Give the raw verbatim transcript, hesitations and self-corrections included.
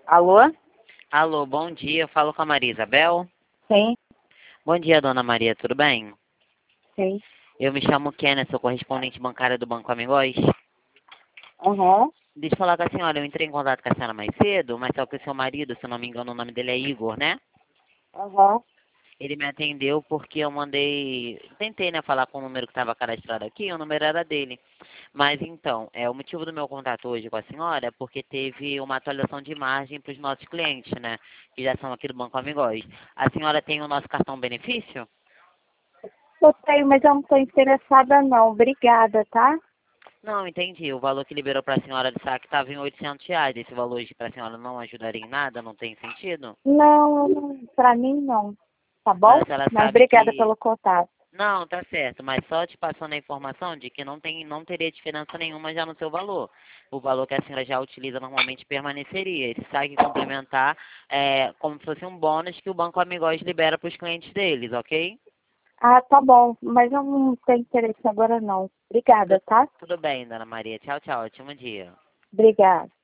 Alô? Alô, bom dia. Eu falo com a Maria Isabel. Sim, Bom dia, dona Maria, tudo bem? sim. Eu me chamo Kenia, sou correspondente bancária do Banco Amigóis. Aham, Deixa eu falar com a senhora, eu entrei em contato com a senhora mais cedo, mas só que o seu marido, se eu não me engano, o nome dele é Igor, né? aham. Ele me atendeu porque eu mandei, tentei, né, falar com o número que estava cadastrado aqui, o número era dele. Mas então, é, o motivo do meu contato hoje com a senhora é porque teve uma atualização de imagem para os nossos clientes, né, que já são aqui do Banco Amigóis. A senhora tem o nosso cartão benefício? Eu tenho, mas eu não estou interessada não. Obrigada, tá? Não, entendi. O valor que liberou para a senhora de saque estava em oitocentos reais. Esse valor para a senhora não ajudaria em nada? Não tem sentido? Não, pra mim não. Tá bom? Mas a senhora Mas sabe obrigada que... pelo contato. Não, tá certo. Mas só te passando a informação de que não, tem, não teria diferença nenhuma já no seu valor. O valor que a senhora já utiliza normalmente permaneceria. Esse saque complementar é como se fosse um bônus que o Banco Amigóis libera para os clientes deles, ok? Ah, tá bom. Mas eu não tenho interesse agora não. Obrigada, Tudo, tá? tudo bem, dona Maria. Tchau, tchau. Ótimo dia. Obrigada.